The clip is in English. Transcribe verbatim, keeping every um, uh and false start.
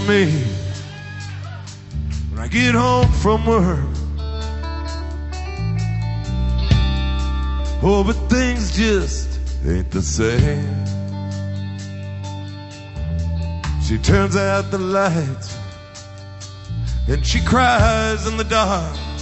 me when I get home from work. Oh, but things just ain't the same. She turns out the lights and she cries in the dark.